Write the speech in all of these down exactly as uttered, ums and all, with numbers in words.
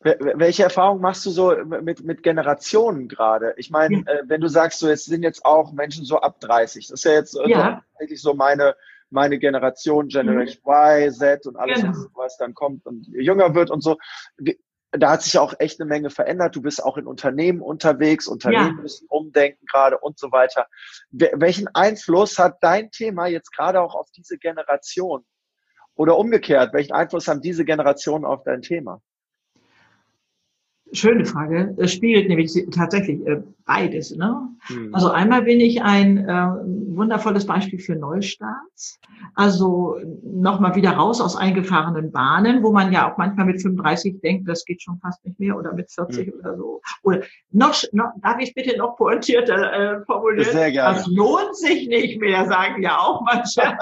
Welche Erfahrung machst du so mit, mit Generationen gerade? Ich meine, Ja. äh, wenn du sagst, so, es sind jetzt auch Menschen so ab dreißig, das ist ja jetzt äh, Ja. eigentlich so meine, meine Generation, Mhm. Generation Y, Z und alles, Genau. was, was dann kommt und jünger wird und so. Wie, da hat sich ja auch echt eine Menge verändert. Du bist auch in Unternehmen unterwegs, Unternehmen Ja. müssen umdenken gerade und so weiter. Wel- Welchen Einfluss hat dein Thema jetzt gerade auch auf diese Generation? Oder umgekehrt, welchen Einfluss haben diese Generationen auf dein Thema? Schöne Frage. Es spiegelt nämlich tatsächlich äh, beides. Ne? Hm. Also einmal bin ich ein äh, wundervolles Beispiel für Neustarts. Also nochmal wieder raus aus eingefahrenen Bahnen, wo man ja auch manchmal mit fünfunddreißig denkt, das geht schon fast nicht mehr, oder mit vierzig Hm. oder so. Oder noch, noch darf ich bitte noch pointierter äh, formulieren? Sehr gerne. Das lohnt sich nicht mehr, sagen ja auch manche.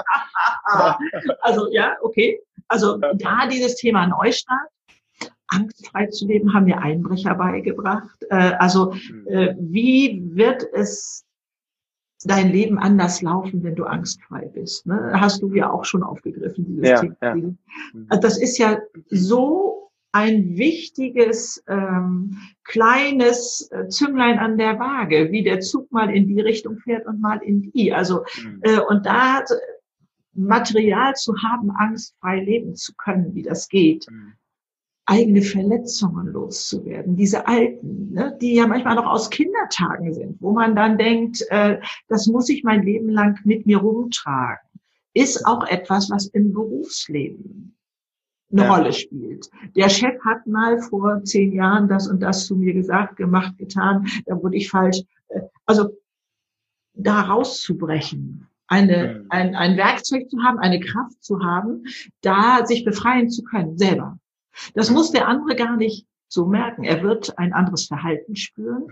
Also ja, okay. Also da dieses Thema Neustart. Angstfrei zu leben, haben mir Einbrecher beigebracht. Äh, also äh, wie wird es dein Leben anders laufen, wenn du angstfrei bist? Ne? Hast du ja auch schon aufgegriffen, dieses Ja, Thema. ja. Also das ist ja so ein wichtiges, ähm, kleines äh, Zünglein an der Waage, wie der Zug mal in die Richtung fährt und mal in die. Also äh, und da hat Material zu haben, angstfrei leben zu können, wie das geht. Eigene Verletzungen loszuwerden, diese alten, ne, die ja manchmal noch aus Kindertagen sind, wo man dann denkt, äh, das muss ich mein Leben lang mit mir rumtragen, ist auch etwas, was im Berufsleben eine Ja. Rolle spielt. Der Chef hat mal vor zehn Jahren das und das zu mir gesagt, gemacht, getan, da wurde ich falsch. Äh, also da rauszubrechen, eine, Mhm. ein, ein Werkzeug zu haben, eine Kraft zu haben, da sich befreien zu können, selber. Das muss der andere gar nicht so merken. Er wird ein anderes Verhalten spüren.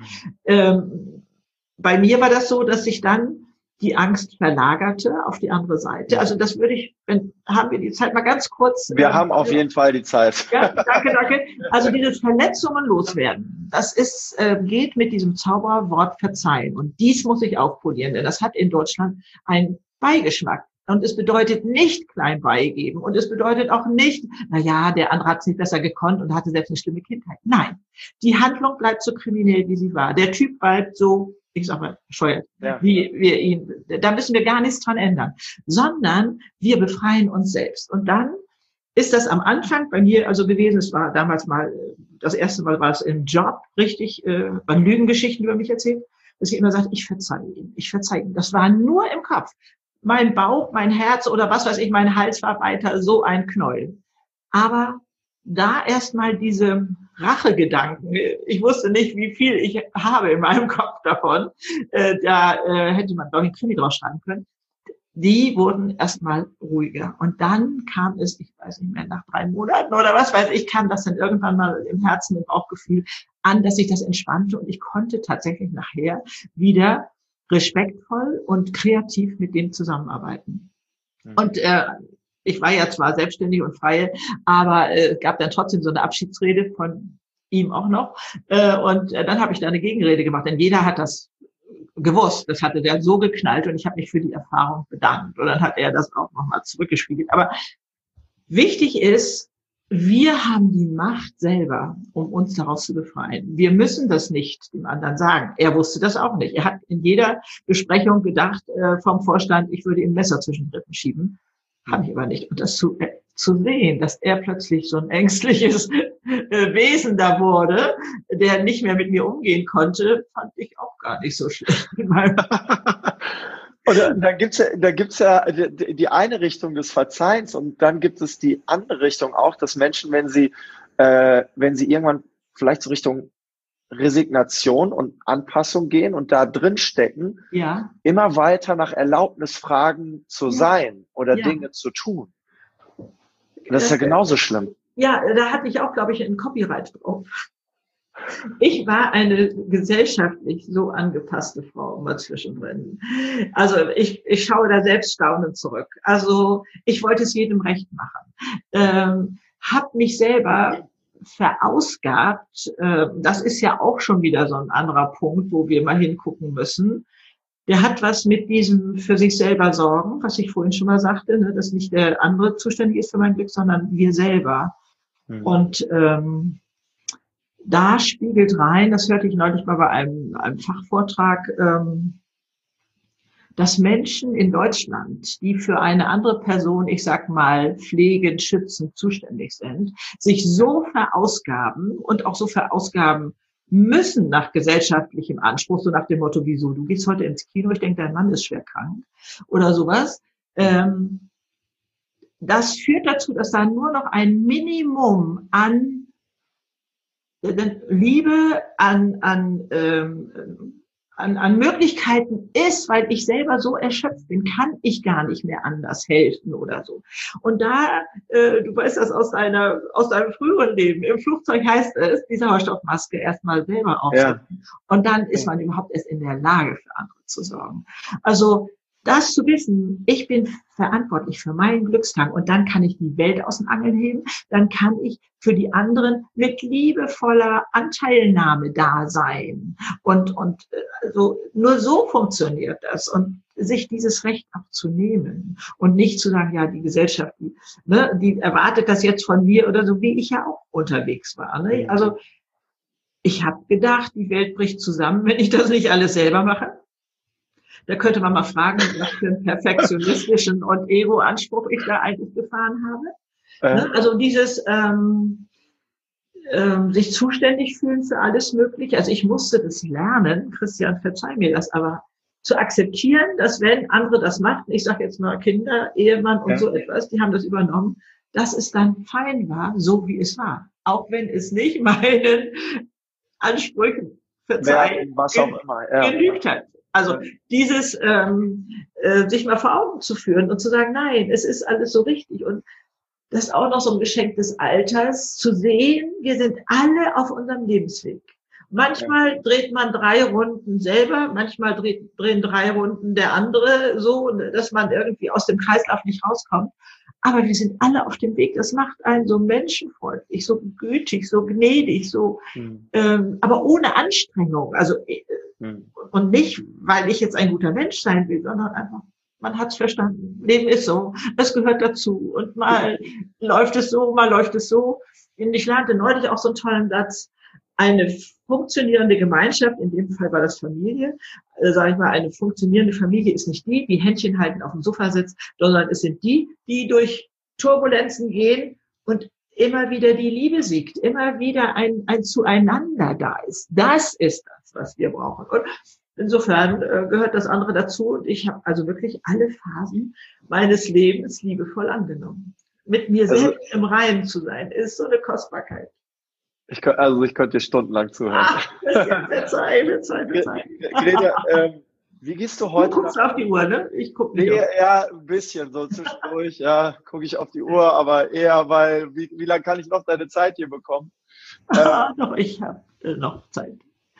Ähm, bei mir war das so, dass sich dann die Angst verlagerte auf die andere Seite. Also das würde ich, wenn, haben wir die Zeit mal ganz kurz. Wir äh, haben auf jeden Fall die Zeit. Ja, danke, danke. Also dieses Verletzungen loswerden, das ist, äh, geht mit diesem Zauberwort verzeihen. Und dies muss ich aufpolieren, denn das hat in Deutschland einen Beigeschmack. Und es bedeutet nicht klein beigeben. Und es bedeutet auch nicht, na ja, der andere hat es nicht besser gekonnt und hatte selbst eine schlimme Kindheit. Nein, die Handlung bleibt so kriminell, wie sie war. Der Typ bleibt so, ich sag mal, bescheuert, Ja. wie wir ihn, da müssen wir gar nichts dran ändern. Sondern wir befreien uns selbst. Und dann ist das am Anfang bei mir also gewesen, es war damals mal, das erste Mal war es im Job, richtig, äh, waren Lügengeschichten über mich erzählt, dass ich immer sagte, ich verzeihe ihm, ich verzeihe ihm. Das war nur im Kopf. Mein Bauch, mein Herz oder was weiß ich, mein Hals war weiter so ein Knäuel. Aber da erstmal diese Rachegedanken, ich wusste nicht, wie viel ich habe in meinem Kopf davon, äh, da äh, hätte man, glaube ich, einen Krimi draus schreiben können. Die wurden erstmal ruhiger. Und dann kam es, ich weiß nicht mehr, nach drei Monaten oder was weiß ich, kam das dann irgendwann mal im Herzen, im Bauchgefühl an, dass sich das entspannte und ich konnte tatsächlich nachher wieder respektvoll und kreativ mit dem zusammenarbeiten. Mhm. Und äh, ich war ja zwar selbstständig und freie, aber es äh, gab dann trotzdem so eine Abschiedsrede von ihm auch noch. Äh, und äh, dann habe ich da eine Gegenrede gemacht, denn jeder hat das gewusst. Das hatte der so geknallt und ich habe mich für die Erfahrung bedankt. Und dann hat er das auch nochmal zurückgespiegelt. Aber wichtig ist, wir haben die Macht selber, um uns daraus zu befreien. Wir müssen das nicht dem anderen sagen. Er wusste das auch nicht. Er hat in jeder Besprechung gedacht äh, vom Vorstand, ich würde ihm ein Messer zwischen den Rippen schieben. Habe ich aber nicht. Und das zu, äh, zu sehen, dass er plötzlich so ein ängstliches äh, Wesen da wurde, der nicht mehr mit mir umgehen konnte, fand ich auch gar nicht so schlecht. In meinem Und dann gibt's ja, da gibt's ja die, die eine Richtung des Verzeihens und dann gibt es die andere Richtung auch, dass Menschen, wenn sie, äh, wenn sie irgendwann vielleicht so Richtung Resignation und Anpassung gehen und da drin stecken, ja. immer weiter nach Erlaubnis fragen zu Ja. sein oder Ja. Dinge zu tun. Das ist ja genauso schlimm. Ja, da hatte ich auch, glaube ich, ein Copyright drauf. Ich war eine gesellschaftlich so angepasste Frau immer zwischendrin. Also ich, ich schaue da selbst staunend zurück. Also ich wollte es jedem recht machen. Ähm, hab mich selber verausgabt. Äh, das ist ja auch schon wieder so ein anderer Punkt, wo wir mal hingucken müssen. Der hat was mit diesem für sich selber sorgen, was ich vorhin schon mal sagte, ne, dass nicht der andere zuständig ist für mein Glück, sondern wir selber. Mhm. Und ähm, da spiegelt rein, das hörte ich neulich mal bei einem, einem Fachvortrag, ähm, dass Menschen in Deutschland, die für eine andere Person, ich sag mal, pflegend, schützend zuständig sind, sich so verausgaben und auch so verausgaben müssen nach gesellschaftlichem Anspruch, so nach dem Motto, wieso, du gehst heute ins Kino, ich denke, dein Mann ist schwer krank oder sowas. Ähm, das führt dazu, dass da nur noch ein Minimum an Liebe, an, an, ähm, an, an Möglichkeiten ist, weil ich selber so erschöpft bin, kann ich gar nicht mehr anders helfen oder so. Und da, äh, du weißt das aus deiner, aus deinem früheren Leben, im Flugzeug heißt es, die Sauerstoffmaske erstmal selber aufsetzen. Ja. Und dann ist man überhaupt erst in der Lage, für andere zu sorgen. Also, das zu wissen, ich bin verantwortlich für meinen Glückstank und dann kann ich die Welt aus den Angeln heben, dann kann ich für die anderen mit liebevoller Anteilnahme da sein. Und, und so, nur so funktioniert das. Und sich dieses Recht auch zu nehmen und nicht zu sagen, ja, die Gesellschaft, die, ne, die erwartet das jetzt von mir oder so, wie ich ja auch unterwegs war. Ne? Also ich habe gedacht, die Welt bricht zusammen, wenn ich das nicht alles selber mache. Da könnte man mal fragen, was für einen perfektionistischen und Ego-Anspruch ich da eigentlich gefahren habe. Äh. Also dieses ähm, ähm, sich zuständig fühlen für alles Mögliche. Also ich musste das lernen, Christian, verzeih mir das, aber zu akzeptieren, dass wenn andere das machten, ich sage jetzt mal Kinder, Ehemann und ja. so etwas, die haben das übernommen, dass es dann fein war, so wie es war. Auch wenn es nicht meinen Ansprüchen verzeihen, ja, was auch immer, ja. genügt hat. Also dieses ähm, äh, sich mal vor Augen zu führen und zu sagen, nein, es ist alles so richtig. Und das ist auch noch so ein Geschenk des Alters, zu sehen, wir sind alle auf unserem Lebensweg. Manchmal dreht man drei Runden selber, manchmal dreht, drehen drei Runden der andere, so, dass man irgendwie aus dem Kreislauf nicht rauskommt. Aber wir sind alle auf dem Weg. Das macht einen so menschenfreundlich, so gütig, so gnädig, so, mhm. ähm, aber ohne Anstrengung. Also mhm. und nicht, weil ich jetzt ein guter Mensch sein will, sondern einfach, man hat's verstanden. Leben ist so, das gehört dazu. Und mal mhm. läuft es so, mal läuft es so. Und ich lernte neulich auch so einen tollen Satz. Eine funktionierende Gemeinschaft, in dem Fall war das Familie, äh, sage ich mal, eine funktionierende Familie ist nicht die, die Händchen halten auf dem Sofa sitzt, sondern es sind die, die durch Turbulenzen gehen und immer wieder die Liebe siegt, immer wieder ein, ein Zueinander da ist. Das ist das, was wir brauchen. Und insofern äh, gehört das andere dazu. Und ich habe also wirklich alle Phasen meines Lebens liebevoll angenommen. Mit mir also, selbst im Reinen zu sein, ist so eine Kostbarkeit. Ich kann, also ich könnte dir stundenlang zuhören. Ach, verzeih, verzeih, verzeih. Greta, ähm, wie gehst du heute? Du guckst nach... auf die Uhr, ne? Ich gucke nicht. Nee, ja, ein bisschen, so zwischendurch, ja, gucke ich auf die Uhr, aber eher, weil, wie, wie lange kann ich noch deine Zeit hier bekommen? Ah, ähm, doch, ich habe äh, noch Zeit.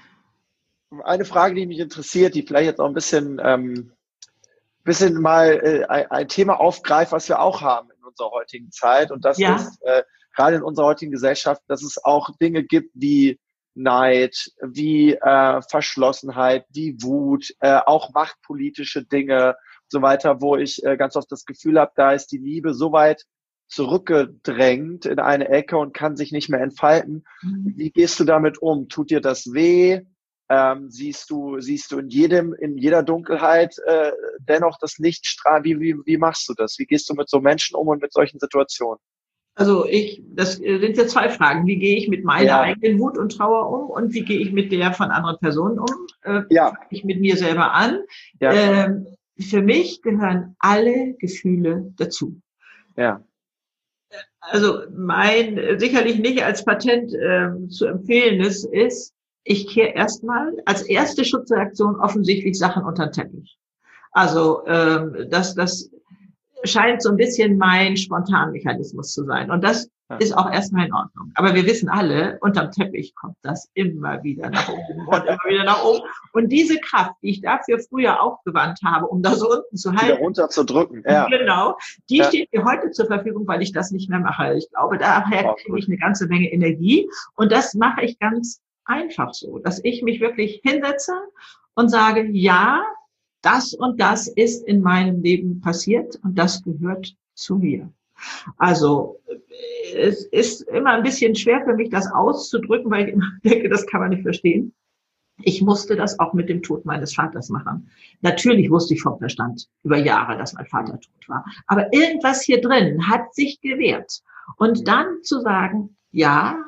Eine Frage, die mich interessiert, die vielleicht jetzt auch ein bisschen, ähm, bisschen mal äh, ein, ein Thema aufgreift, was wir auch haben in unserer heutigen Zeit, und das ja. ist, äh, gerade in unserer heutigen Gesellschaft, dass es auch Dinge gibt wie Neid, wie äh, Verschlossenheit, wie Wut, äh, auch machtpolitische Dinge und so weiter, wo ich äh, ganz oft das Gefühl habe, da ist die Liebe so weit zurückgedrängt in eine Ecke und kann sich nicht mehr entfalten. Mhm. Wie gehst du damit um? Tut dir das weh? Ähm, siehst du, siehst du in jedem, in jeder Dunkelheit äh, dennoch das Lichtstrahl? Wie, wie, wie machst du das? Wie gehst du mit so Menschen um und mit solchen Situationen? Also ich, das sind jetzt zwei Fragen. Wie gehe ich mit meiner ja. eigenen Wut und Trauer um und wie gehe ich mit der von anderen Personen um? Äh, ja. Fange ich mit mir selber an? Ja. Ähm, für mich gehören alle Gefühle dazu. Ja. Also mein, sicherlich nicht als Patent äh, zu empfehlendes ist, ich kehre erstmal als erste Schutzreaktion offensichtlich Sachen unter den Teppich. Also ähm, das, das scheint so ein bisschen mein Spontanmechanismus zu sein. Und das ja. ist auch erstmal in Ordnung. Aber wir wissen alle, unterm Teppich kommt das immer wieder nach oben und immer wieder nach oben. Und diese Kraft, die ich dafür früher aufgewandt habe, um das unten zu halten. Wieder runterzudrücken, ja. Genau. Die ja. steht mir heute zur Verfügung, weil ich das nicht mehr mache. Ich glaube, daher oh, kriege ich eine ganze Menge Energie. Und das mache ich ganz einfach so, dass ich mich wirklich hinsetze und sage, ja, das und das ist in meinem Leben passiert und das gehört zu mir. Also es ist immer ein bisschen schwer für mich, das auszudrücken, weil ich immer denke, das kann man nicht verstehen. Ich musste das auch mit dem Tod meines Vaters machen. Natürlich wusste ich vom Verstand über Jahre, dass mein Vater tot war. Aber irgendwas hier drin hat sich gewehrt. Und dann zu sagen, ja,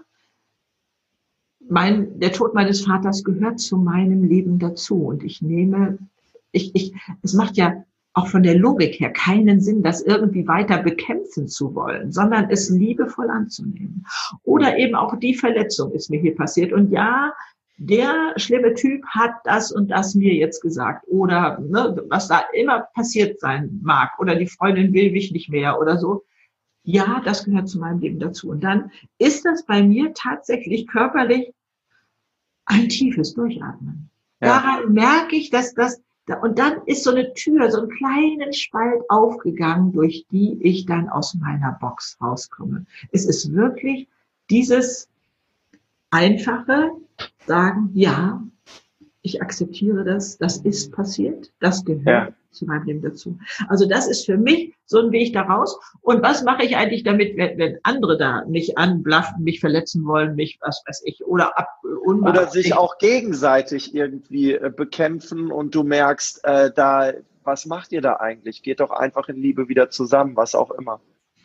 mein, der Tod meines Vaters gehört zu meinem Leben dazu. Und ich nehme, ich, ich, es macht ja auch von der Logik her keinen Sinn, das irgendwie weiter bekämpfen zu wollen, sondern es liebevoll anzunehmen. Oder eben auch die Verletzung ist mir hier passiert. Und ja, der schlimme Typ hat das und das mir jetzt gesagt. Oder ne, was da immer passiert sein mag. Oder die Freundin will mich nicht mehr oder so. Ja, das gehört zu meinem Leben dazu. Und dann ist das bei mir tatsächlich körperlich ein tiefes Durchatmen. Ja. Daran merke ich, dass das, und dann ist so eine Tür, so ein kleinen Spalt aufgegangen, durch die ich dann aus meiner Box rauskomme. Es ist wirklich dieses einfache Sagen, ja, ich akzeptiere das, das ist passiert, das gehört ja. zu meinem Leben dazu. Also das ist für mich so ein Weg daraus. Und was mache ich eigentlich damit, wenn, wenn andere da mich anblaffen, mich verletzen wollen, mich, was weiß ich, oder ab, oder sich auch gegenseitig irgendwie äh, bekämpfen und du merkst, äh, da, was macht ihr da eigentlich? Geht doch einfach in Liebe wieder zusammen, was auch immer.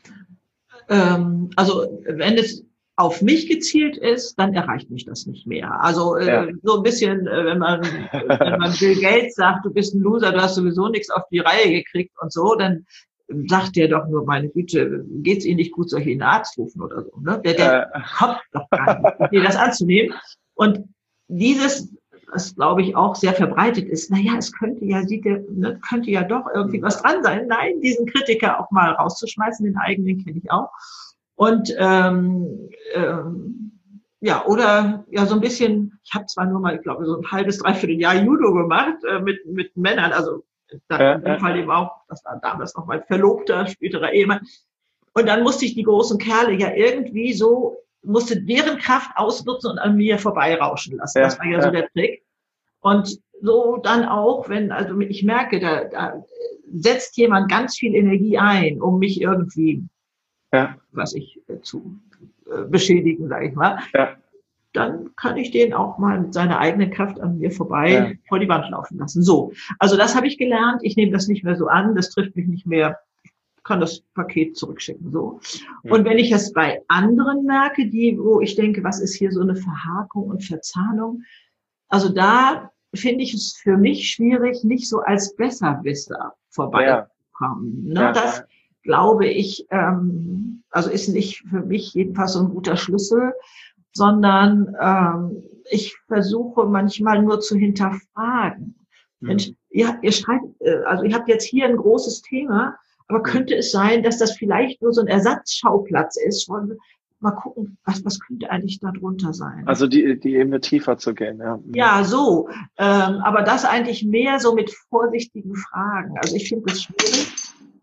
Ähm, also wenn es auf mich gezielt ist, dann erreicht mich das nicht mehr. Also äh, ja. so ein bisschen, äh, wenn man wenn man Bill Gates sagt, du bist ein Loser, du hast sowieso nichts auf die Reihe gekriegt und so, dann sagt der doch nur, meine Güte, geht's Ihnen nicht gut, soll ich Ihnen einen Arzt rufen oder so. Ne? Der, der äh. kommt doch gar nicht, dir das anzunehmen. Und dieses, was glaube ich auch sehr verbreitet ist, naja, es könnte ja, sieht der, ne, könnte ja doch irgendwie was dran sein. Nein, diesen Kritiker auch mal rauszuschmeißen, den eigenen kenne ich auch. Und ähm, ähm, ja, oder ja so ein bisschen, ich habe zwar nur mal, ich glaube, so ein halbes, dreiviertel Jahr Judo gemacht äh, mit mit Männern, also da, ja, in dem ja. Fall eben auch, das war damals noch mein Verlobter, späterer Ehemann. Und dann musste ich die großen Kerle ja irgendwie so, musste deren Kraft ausnutzen und an mir vorbeirauschen lassen. Ja, das war ja, ja so der Trick. Und so dann auch, wenn, also ich merke, da, da setzt jemand ganz viel Energie ein, um mich irgendwie Ja. was ich äh, zu äh, beschädigen, sage ich mal, ja. dann kann ich den auch mal mit seiner eigenen Kraft an mir vorbei ja. vor die Wand laufen lassen. So, also das habe ich gelernt. Ich nehme das nicht mehr so an, das trifft mich nicht mehr. Ich kann das Paket zurückschicken. So. Ja. Und wenn ich es bei anderen merke, die, wo ich denke, was ist hier so eine Verhakung und Verzahnung, also da finde ich es für mich schwierig, nicht so als Besserwisser vorbeizukommen. Ja. Ne? Ja. Das glaube ich, ähm, also ist nicht für mich jedenfalls so ein guter Schlüssel, sondern ähm, ich versuche manchmal nur zu hinterfragen. Mhm. Mensch, ihr, ihr schreibt, äh, also ihr habt jetzt hier ein großes Thema, aber könnte es sein, dass das vielleicht nur so ein Ersatzschauplatz ist? Wollen wir mal gucken, was, was könnte eigentlich da drunter sein? Also die, die eben tiefer zu gehen, ja. Ja, so. Ähm, aber das eigentlich mehr so mit vorsichtigen Fragen. Also ich finde das schwierig.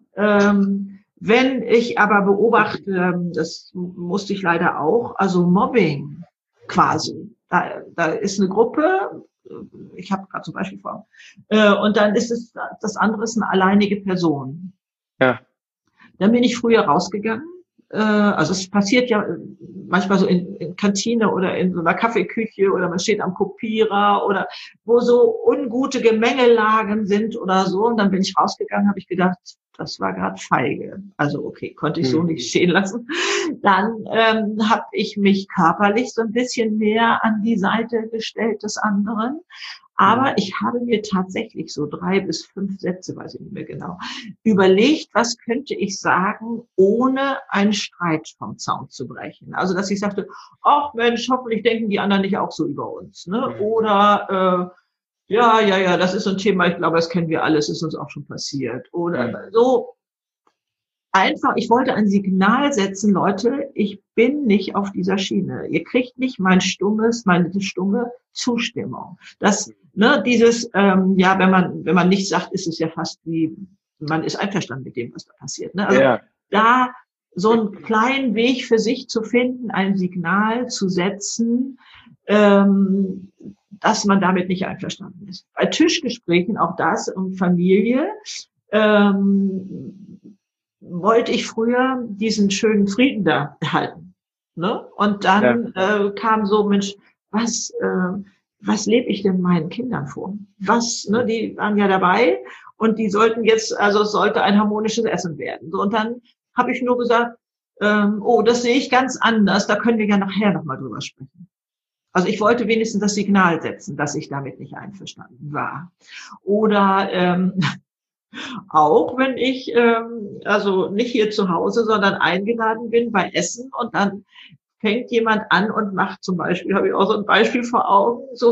Ähm, wenn ich aber beobachte, das musste ich leider auch, also Mobbing quasi, da, da ist eine Gruppe, ich habe gerade zum Beispiel vor, äh, und dann ist es, das andere ist eine alleinige Person. Ja. Dann bin ich früher rausgegangen, äh, also es passiert ja manchmal so in, in Kantine oder in so einer Kaffeeküche oder man steht am Kopierer oder wo so ungute Gemengelagen sind oder so, und dann bin ich rausgegangen, habe ich gedacht, das war gerade feige. Also okay, konnte ich so nicht stehen lassen. Dann ähm, habe ich mich körperlich so ein bisschen mehr an die Seite gestellt des anderen. Aber ich habe mir tatsächlich so drei bis fünf Sätze, weiß ich nicht mehr genau, überlegt, was könnte ich sagen, ohne einen Streit vom Zaun zu brechen. Also dass ich sagte, ach Mensch, hoffentlich denken die anderen nicht auch so über uns. Ne? Oder äh, ja, ja, ja, das ist so ein Thema, ich glaube, das kennen wir alle, es ist uns auch schon passiert. Oder ja. so einfach, ich wollte ein Signal setzen, Leute, ich bin nicht auf dieser Schiene. Ihr kriegt nicht mein stummes, meine stumme Zustimmung. Das, ne, dieses, ähm, ja, wenn man, wenn man nichts sagt, ist es ja fast wie, man ist einverstanden mit dem, was da passiert. Ne? Also ja. da so einen kleinen Weg für sich zu finden, ein Signal zu setzen, ähm, dass man damit nicht einverstanden ist. Bei Tischgesprächen, auch das, um Familie, ähm, wollte ich früher diesen schönen Frieden da erhalten. Ne? Und dann ja. äh, kam so, Mensch, was, äh, was lebe ich denn meinen Kindern vor? Was, ne, die waren ja dabei und die sollten jetzt, also es sollte ein harmonisches Essen werden. So, und dann habe ich nur gesagt, ähm, oh, das sehe ich ganz anders, da können wir ja nachher nochmal drüber sprechen. Also ich wollte wenigstens das Signal setzen, dass ich damit nicht einverstanden war. Oder ähm, auch wenn ich, ähm, also nicht hier zu Hause, sondern eingeladen bin bei Essen und dann fängt jemand an und macht zum Beispiel, habe ich auch so ein Beispiel vor Augen, so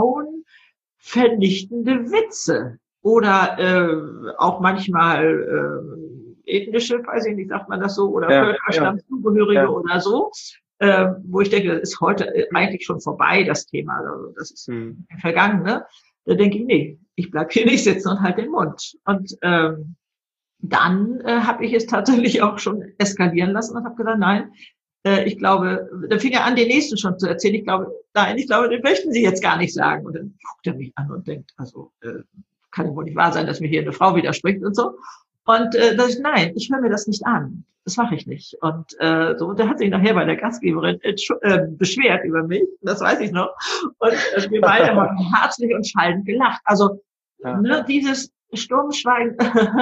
frauenvernichtende Witze. Oder äh, auch manchmal äh, ethnische, weiß ich nicht, sagt man das so, oder ja, Völkerstandszugehörige ja. oder so. Äh, wo ich denke, das ist heute eigentlich schon vorbei, das Thema. Also das ist hm. vergangen, ne? Da denke ich, nee, ich bleib hier nicht sitzen und halt den Mund. Und ähm, dann äh, habe ich es tatsächlich auch schon eskalieren lassen und habe gesagt, nein, äh, ich glaube, da fing er an, den nächsten schon zu erzählen. Ich glaube, nein, ich glaube, den möchten Sie jetzt gar nicht sagen. Und dann guckt er mich an und denkt, also äh, kann ja wohl nicht wahr sein, dass mir hier eine Frau widerspricht und so. Und äh, das ist, nein, ich höre mir das nicht an. Das mache ich nicht. Und äh, so, der hat sich nachher bei der Gastgeberin äh, beschwert über mich, das weiß ich noch. Und äh, wir beide haben herzlich und schallend gelacht. Also ja. ne, dieses Sturmschweigen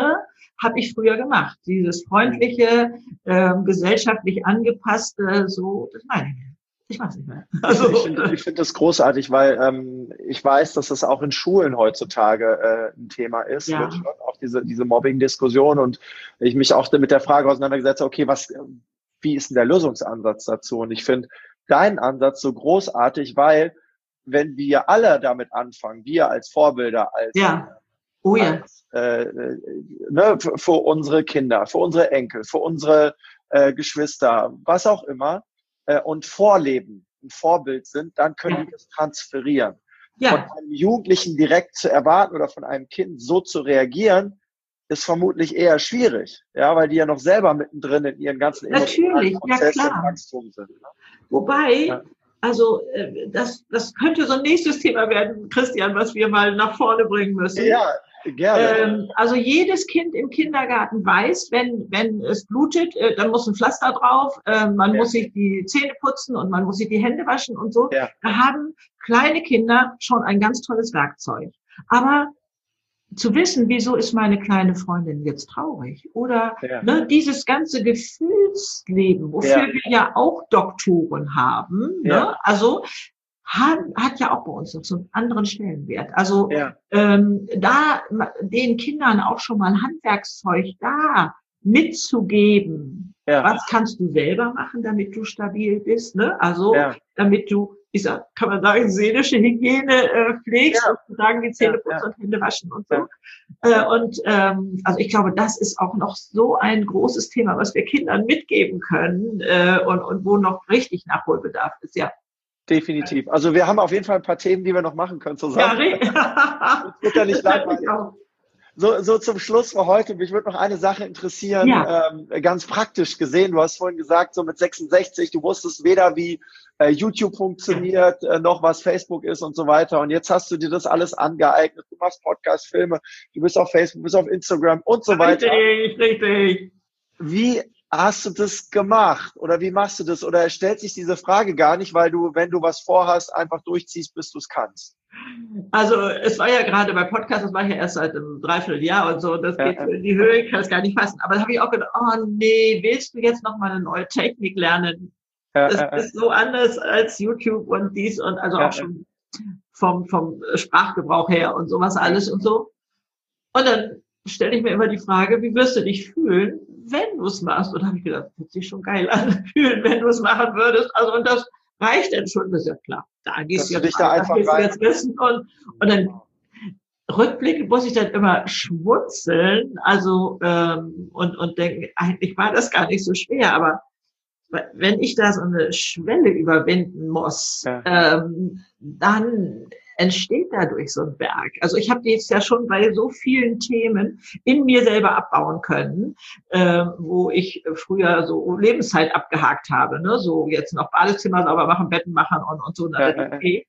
habe ich früher gemacht. Dieses freundliche, äh, gesellschaftlich angepasste, so, das meine ich nicht. Ich weiß nicht mehr. Also, ich finde ich finde das großartig, weil ähm, ich weiß, dass das auch in Schulen heutzutage äh, ein Thema ist, ja. schon, auch diese diese Mobbing-Diskussion, und ich mich auch mit der Frage auseinandergesetzt habe, okay, was, wie ist denn der Lösungsansatz dazu? Und ich finde deinen Ansatz so großartig, weil wenn wir alle damit anfangen, wir als Vorbilder, als, ja. oh, ja. als äh, ne, für, für unsere Kinder, für unsere Enkel, für unsere äh, Geschwister, was auch immer, und vorleben, ein Vorbild sind, dann können ja. die das transferieren. Ja. Von einem Jugendlichen direkt zu erwarten oder von einem Kind so zu reagieren, ist vermutlich eher schwierig, ja, weil die ja noch selber mittendrin in ihren ganzen Natürlich, ja klar. Wachstum sind. Ne? Wobei, ja. also das, das könnte so ein nächstes Thema werden, Christian, was wir mal nach vorne bringen müssen. Ja. Gerne. Ähm, also jedes Kind im Kindergarten weiß, wenn wenn es blutet, äh, dann muss ein Pflaster drauf, äh, man ja. muss sich die Zähne putzen und man muss sich die Hände waschen und so. Ja. Da haben kleine Kinder schon ein ganz tolles Werkzeug. Aber zu wissen, wieso ist meine kleine Freundin jetzt traurig? Oder ja. ne, dieses ganze Gefühlsleben, wofür ja. wir ja auch Doktoren haben. Ja. Ne? Also Hat, hat ja auch bei uns noch so einen anderen Stellenwert. Also ja. ähm, da den Kindern auch schon mal Handwerkszeug da mitzugeben. Ja. Was kannst du selber machen, damit du stabil bist? Ne? Also ja. damit du, ich sag, kann man sagen, seelische Hygiene äh, pflegst ja. und sagen, die Zähne putzen ja. und Hände waschen und so. Ja. Äh, und ähm, also ich glaube, das ist auch noch so ein großes Thema, was wir Kindern mitgeben können äh, und, und wo noch richtig Nachholbedarf ist. Ja. Definitiv. Also wir haben auf jeden Fall ein paar Themen, die wir noch machen können zusammen. Ja, das wird ja nicht langweilig. So, so zum Schluss für heute, mich würde noch eine Sache interessieren, ja. ähm, ganz praktisch gesehen. Du hast vorhin gesagt, so mit sechsundsechzig, du wusstest weder, wie äh, YouTube funktioniert, äh, noch was Facebook ist und so weiter. Und jetzt hast du dir das alles angeeignet. Du machst Podcast, Filme, du bist auf Facebook, du bist auf Instagram und so weiter. Richtig, richtig. Wie hast du das gemacht? Oder wie machst du das? Oder stellt sich diese Frage gar nicht, weil du, wenn du was vorhast, einfach durchziehst, bis du es kannst? Also es war ja gerade bei Podcast, das war ja erst seit einem Dreivierteljahr und so, das geht ja, in die Höhe, ich kann es gar nicht fassen. Aber da habe ich auch gedacht, oh nee, willst du jetzt noch mal eine neue Technik lernen? Ja, das ja, ist so anders als YouTube und dies und also ja, auch schon vom, vom Sprachgebrauch her und sowas alles und so. Und dann stelle ich mir immer die Frage, wie wirst du dich fühlen, wenn du es machst? Und da habe ich gedacht, das wird sich schon geil anfühlen, wenn du es machen würdest. Also und das reicht dann schon, das ist ja klar. Da gehst du jetzt, da einfach gehst du jetzt wissen und, und dann Rückblick muss ich dann immer schmunzeln, also ähm, und und denken, eigentlich war das gar nicht so schwer, aber wenn ich da so eine Schwelle überwinden muss, ja. ähm, dann entsteht dadurch so ein Berg. Also ich habe die jetzt ja schon bei so vielen Themen in mir selber abbauen können, äh, wo ich früher so Lebenszeit abgehakt habe, ne? So jetzt noch Badezimmer sauber machen, Betten machen und, und so. Ja. Okay.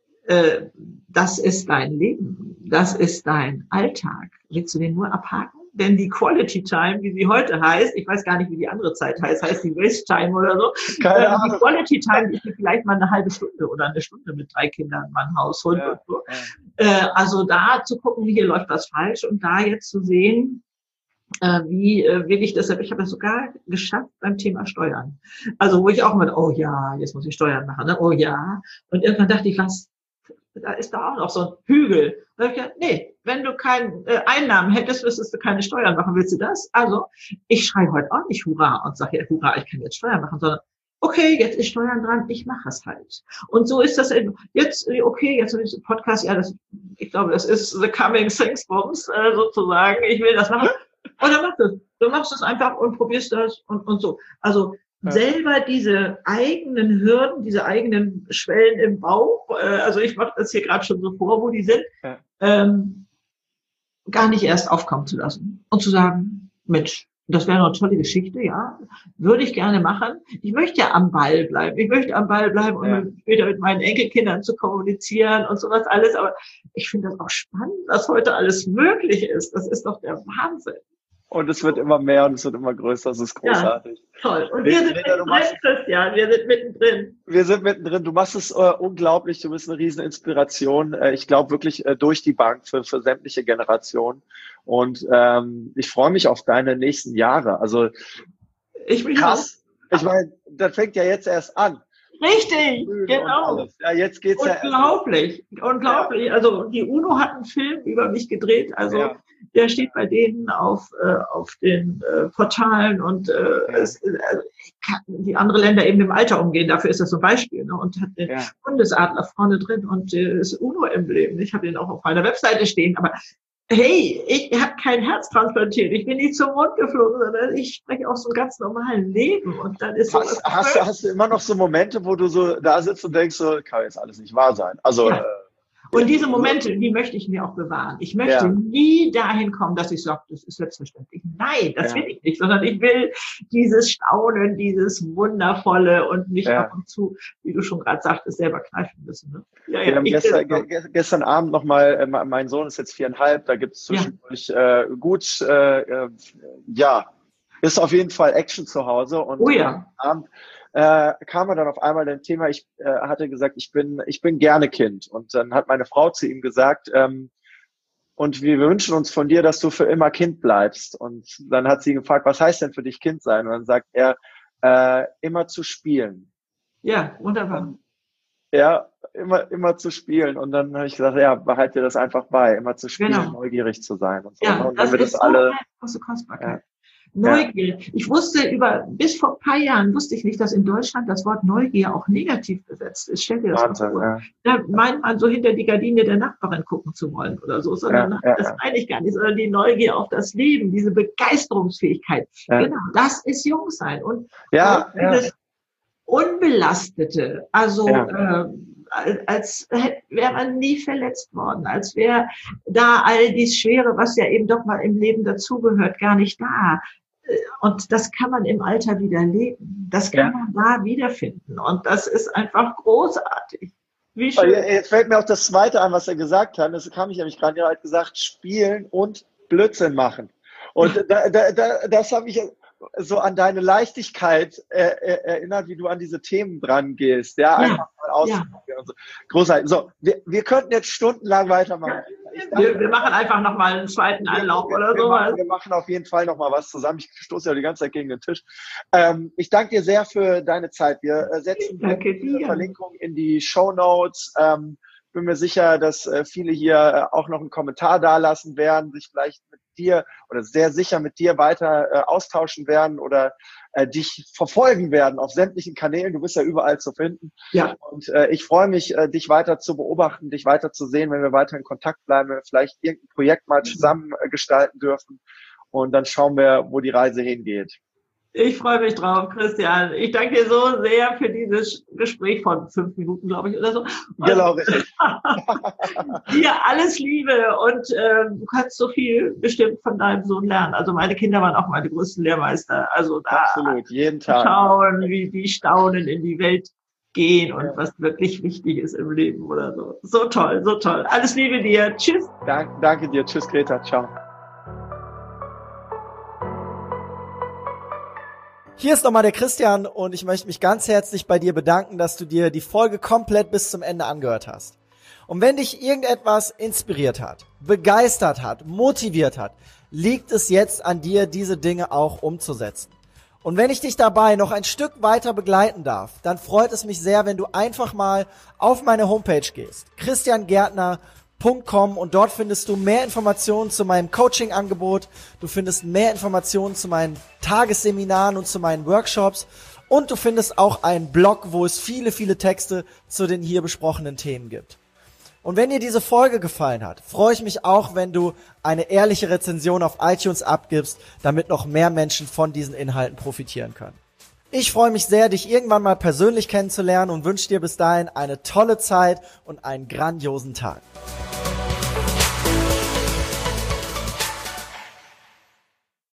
Äh, das ist dein Leben, das ist dein Alltag. Willst du den nur abhaken? denn die Quality Time, wie sie heute heißt, ich weiß gar nicht, wie die andere Zeit heißt, heißt die Waste Time oder so. Keine äh, Ahnung. Die Quality Time ist vielleicht mal eine halbe Stunde oder eine Stunde mit drei Kindern, Mann, Haus, Hund Ja, und so. ja. Äh, also da zu gucken, hier läuft was falsch und da jetzt zu sehen, äh, wie äh, will ich deshalb, ich habe das sogar geschafft beim Thema Steuern. Also wo ich auch mal, oh ja, jetzt muss ich Steuern machen, ne? Oh ja. Und irgendwann dachte ich, was, da ist da auch noch so ein Hügel. Da hab ich gedacht, nee, wenn du keine äh, Einnahmen hättest, müsstest du keine Steuern machen. Willst du das? Also ich schreie heute auch nicht Hurra und sage, ja, Hurra, ich kann jetzt Steuern machen, sondern okay, jetzt ist Steuern dran, ich mache es halt. Und so ist das eben. Jetzt, okay, jetzt habe ich den Podcast, ja, das, ich glaube, das ist the coming things bombs, äh, sozusagen. Ich will das machen. Und dann machst du es. Du machst es einfach und probierst das und, und so. Also ja. Selber diese eigenen Hürden, diese eigenen Schwellen im Bauch, äh, also ich mache das hier gerade schon so vor, wo die sind, ja. ähm, gar nicht erst aufkommen zu lassen. Und zu sagen, Mensch, das wäre eine tolle Geschichte, ja, würde ich gerne machen. Ich möchte ja am Ball bleiben. Ich möchte am Ball bleiben, um ja. später mit meinen Enkelkindern zu kommunizieren und sowas alles. Aber ich finde das auch spannend, was heute alles möglich ist. Das ist doch der Wahnsinn. Und es wird immer mehr und es wird immer größer. Das ist großartig. Ja, toll. Und wir sind Rita, mittendrin, Christian. Wir sind mittendrin. Wir sind mittendrin. Du machst es äh, unglaublich. Du bist eine riesen Inspiration. Äh, ich glaube wirklich äh, durch die Bank für, für sämtliche Generationen. Und ähm, ich freue mich auf deine nächsten Jahre. Also ich bin krass. Auch. Ich meine, das fängt ja jetzt erst an. Richtig, genau. Ja, jetzt geht's unglaublich, ja unglaublich. Ja. Also die UNO hat einen Film über mich gedreht. Also ja. Der steht bei denen auf äh, auf den äh, Portalen und äh, ja. es, also kann die andere Länder eben im Alter umgehen. Dafür ist das so ein Beispiel, ne? Und hat den ja. Bundesadler vorne drin und äh, das UNO-Emblem. Ich habe den auch auf meiner Webseite stehen, aber hey, ich habe kein Herz transplantiert, ich bin nicht zum Mond geflogen, sondern ich spreche aus so einem ganz normalen Leben. Und dann ist hast, hast, du, hast du immer noch so Momente, wo du so da sitzt und denkst, so kann jetzt alles nicht wahr sein? Also ja. äh, Und diese Momente, die möchte ich mir auch bewahren. Ich möchte ja. nie dahin kommen, dass ich sage, das ist selbstverständlich. Nein, das ja. will ich nicht, sondern ich will dieses Staunen, dieses Wundervolle und nicht ja. ab und zu, wie du schon gerade sagtest, selber kneifen müssen. Ne? Ja, ja, Wir haben gestern, ge gestern Abend nochmal, äh, mein Sohn ist jetzt viereinhalb, da gibt es zwischendurch ja. äh, gut, äh, äh, ja, ist auf jeden Fall Action zu Hause. Und oh ja. Abend äh, kam er dann auf einmal ein Thema, ich äh, hatte gesagt, ich bin ich bin gerne Kind. Und dann hat meine Frau zu ihm gesagt, ähm, und wir wünschen uns von dir, dass du für immer Kind bleibst. Und dann hat sie gefragt, was heißt denn für dich Kind sein? Und dann sagt er, äh, immer zu spielen. Ja, wunderbar. Ja, immer immer zu spielen. Und dann habe ich gesagt, ja, behalte dir das einfach bei, immer zu spielen, genau. neugierig zu sein. Und so. Ja, und das ist das so alle, eine große Kostbarkeit. Ja. Neugier. Ich wusste über, bis vor ein paar Jahren wusste ich nicht, dass in Deutschland das Wort Neugier auch negativ besetzt ist. Stell dir das Wahnsinn, mal vor. Ja. Da meint man so hinter die Gardine der Nachbarin gucken zu wollen oder so, sondern ja, ja, das meine ich gar nicht, sondern die Neugier auf das Leben, diese Begeisterungsfähigkeit. Ja. Genau, das ist Jungsein. Und ja, dieses ja. Unbelastete, also ja. äh, als wäre man nie verletzt worden, als wäre da all dies Schwere, was ja eben doch mal im Leben dazugehört, gar nicht da. Und das kann man im Alter wieder leben. Das kann ja. man da wiederfinden. Und das ist einfach großartig. Wie schön. Jetzt fällt mir auch das Zweite an, was er gesagt hat. Das kam ich nämlich gerade. Er hat gesagt, spielen und Blödsinn machen. Und da, da, da, das habe ich so an deine Leichtigkeit äh, erinnert, wie du an diese Themen dran gehst. Ja, ja. einfach mal ausprobieren. Ja. Und so. Großartig. So, wir, wir könnten jetzt stundenlang weitermachen. Dachte, wir, wir machen einfach nochmal einen zweiten Anlauf wir, oder wir so. Machen, wir machen auf jeden Fall nochmal was zusammen. Ich stoße ja die ganze Zeit gegen den Tisch. Ähm, ich danke dir sehr für deine Zeit. Wir äh, setzen diese Verlinkung in die Shownotes. Ähm, bin mir sicher, dass äh, viele hier äh, auch noch einen Kommentar dalassen werden, sich vielleicht mit dir oder sehr sicher mit dir weiter äh, austauschen werden oder äh, dich verfolgen werden auf sämtlichen Kanälen. Du bist ja überall zu finden. Ja. Und äh, ich freue mich, äh, dich weiter zu beobachten, dich weiter zu sehen, wenn wir weiter in Kontakt bleiben, wenn wir vielleicht irgendein Projekt mal zusammen äh, gestalten dürfen. Und dann schauen wir, wo die Reise hingeht. Ich freue mich drauf, Christian. Ich danke dir so sehr für dieses Gespräch von fünf Minuten, glaube ich, oder so. Und genau, richtig. Dir alles Liebe und äh, du kannst so viel bestimmt von deinem Sohn lernen. Also meine Kinder waren auch meine größten Lehrmeister. Also da absolut, jeden Tag. Schauen, wie die staunen in die Welt gehen und ja. was wirklich wichtig ist im Leben oder so. So toll, so toll. Alles Liebe dir. Tschüss. Dank, danke dir. Tschüss, Greta. Ciao. Hier ist nochmal der Christian und ich möchte mich ganz herzlich bei dir bedanken, dass du dir die Folge komplett bis zum Ende angehört hast. Und wenn dich irgendetwas inspiriert hat, begeistert hat, motiviert hat, liegt es jetzt an dir, diese Dinge auch umzusetzen. Und wenn ich dich dabei noch ein Stück weiter begleiten darf, dann freut es mich sehr, wenn du einfach mal auf meine Homepage gehst, christian gärtner punkt com, und dort findest du mehr Informationen zu meinem Coaching-Angebot, du findest mehr Informationen zu meinen Tagesseminaren und zu meinen Workshops und du findest auch einen Blog, wo es viele, viele Texte zu den hier besprochenen Themen gibt. Und wenn dir diese Folge gefallen hat, freue ich mich auch, wenn du eine ehrliche Rezension auf iTunes abgibst, damit noch mehr Menschen von diesen Inhalten profitieren können. Ich freue mich sehr, dich irgendwann mal persönlich kennenzulernen und wünsche dir bis dahin eine tolle Zeit und einen grandiosen Tag.